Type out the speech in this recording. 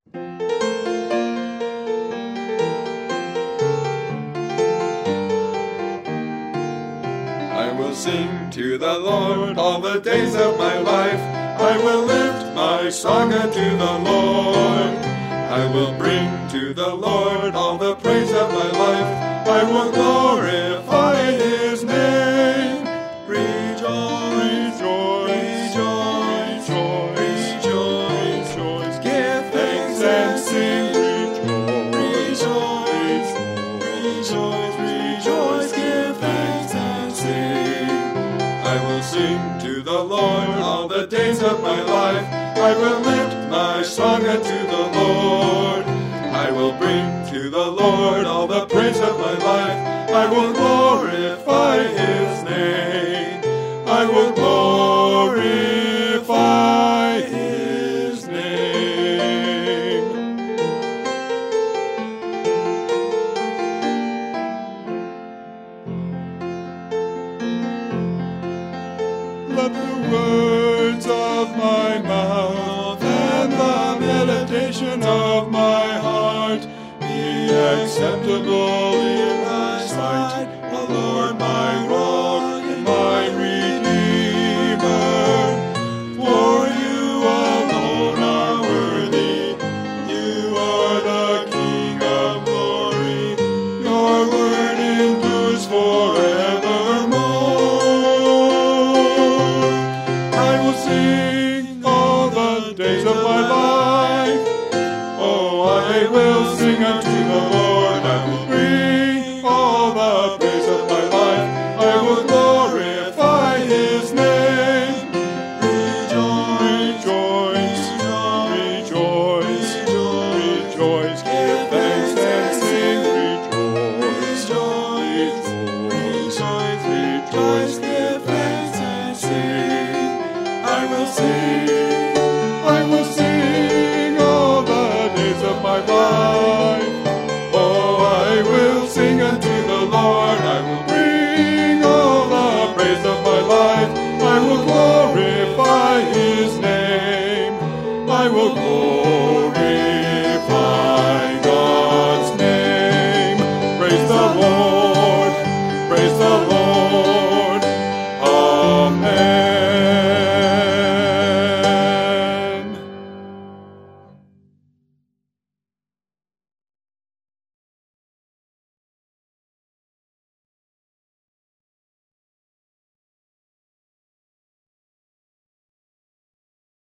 I will sing to the Lord all the days of my life. I will lift my song unto the Lord. I will bring to the Lord all the praise of my life. I will glorify His name. Rejoice, rejoice, rejoice, rejoice, rejoice. Give thanks and sing. Rejoice, rejoice, rejoice. Give thanks and sing. I will sing to the Lord all the days of my life. I will lift my song unto the Lord. I will bring to the Lord all the praise of my life. I will glorify His name. I will glorify His name. Let the words of my mouth and the meditation of my heart be acceptable in Thy sight, O Lord, my rock and my redeemer. For You alone are worthy. You are the King of glory. Your word endures forevermore. I will sing all the days of my life. Oh, I will sing unto the Lord. I will bring all the praise of my life. I will glorify His name. Rejoice, rejoice, rejoice, rejoice. Give thanks and sing. Rejoice, rejoice, rejoice. Give thanks and sing. I will sing all the days of my life. Oh, I will sing unto the Lord. I will bring all the praise of my life. I will glorify His name. I will glorify